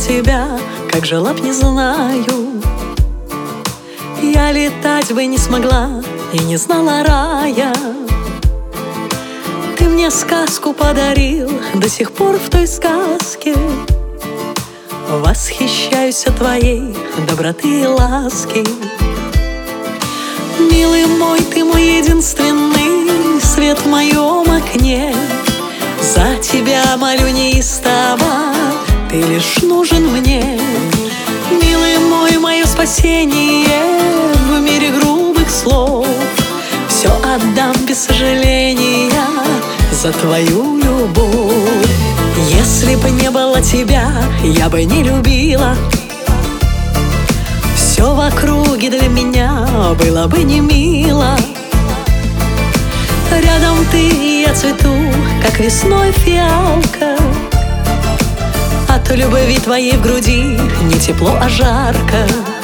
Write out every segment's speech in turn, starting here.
тебя, как жила б, не знаю. Я летать бы не смогла и не знала рая. Ты мне сказку подарил, до сих пор в той сказке восхищаюсь твоей доброты и ласки. Милый мой, ты мой единственный свет в моем окне. За тебя молю неистово, ты лишь нужен мне. Милый мой, мое спасение в мире грубых слов. Все отдам без сожаления за твою любовь. Если бы не было тебя, я бы не любила. Все в округе для меня было бы не мило. Рядом ты, и я цвету, как весной фиалка. От любви твоей в груди не тепло, а жарко.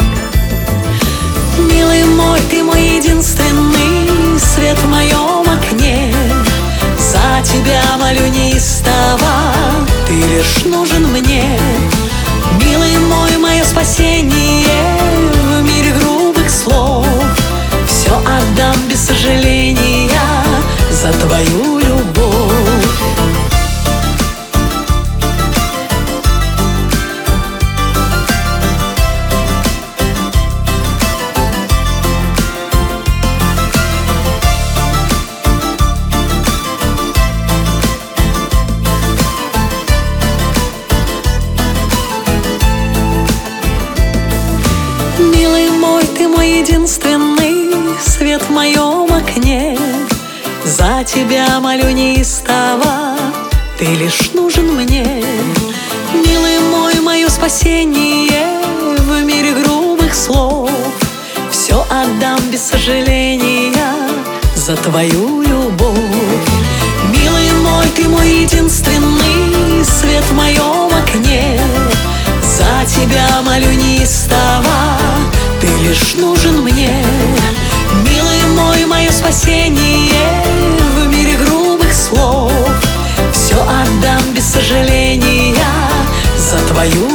Милый мой, ты мой единственный свет в моем окне. За тебя молю неистово, ты лишь нужен мне. Милый мой, мое спасение в мире грубых слов. Все отдам без сожаления за твою любовь. Милый мой, ты мой единственный свет в моем окне. За тебя молю неистово, ты лишь нужен мне. Милый мой, мое спасение в мире грубых слов. Все отдам без сожаления за твою любовь. Милый мой, ты мой единственный свет в моем окне. За тебя молю неистово, ты лишь нужен мне. Милый мой, мое спасение в мире грубых слов. Все отдам без сожаления за твою